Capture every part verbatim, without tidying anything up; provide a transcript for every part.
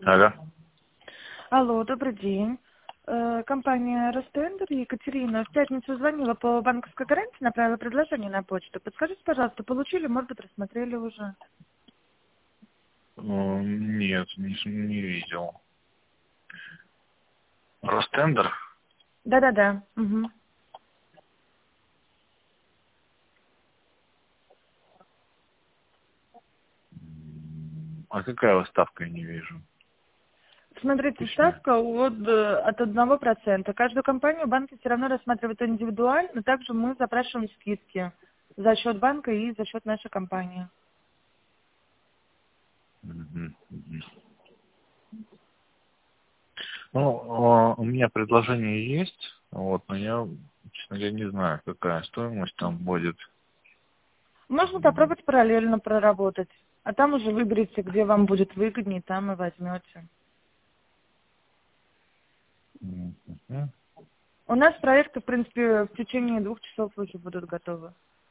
Алло. Алло, добрый день. Э, Компания Ростендер, Екатерина. В пятницу звонила по банковской гарантии, направила предложение на почту. Подскажите, пожалуйста, получили, может быть, рассмотрели уже? Э, Нет, не, с- не видел. Ростендер? Да-да-да. Мгм. А какая у ставка, я не вижу. Смотрите, Обычная. ставка от, э, от одного процента. Каждую компанию банки все равно рассматривают индивидуально, но также мы запрашиваем скидки за счет банка и за счет нашей компании. Мгм, мгм. Ну, э, у меня предложение есть, вот, но я, честно говоря, не знаю, какая стоимость там будет. Можно попробовать параллельно проработать, а там уже выберите, где вам будет выгоднее, там и возьмете. Мгм. У нас проекты, в принципе, в течение двух часов уже будут готовы.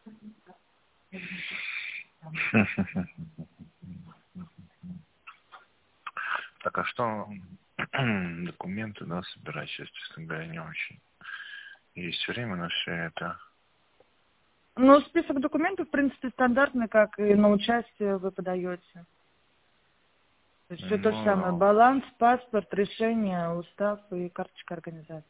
Так, а что документы, да, собирать сейчас, честно говоря, не очень. Есть время на все это. Ну, список документов, в принципе, стандартный, как и на участие вы подаете. То есть все то же самое. Ну, Баланс, паспорт, решение, устав и карточка организации.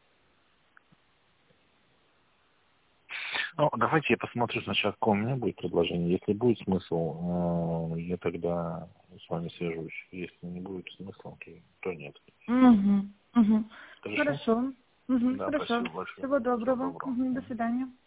ну, давайте я посмотрю сначала, какое у меня будет предложение. Если будет смысл, э, я тогда с вами свяжусь. Если не будет смысла, то, то нет. Угу. Угу. Хорошо? Хорошо. Угу. Да, Хорошо. спасибо большое. Всего Всего доброго. доброго. Угу. До Мгм. свидания.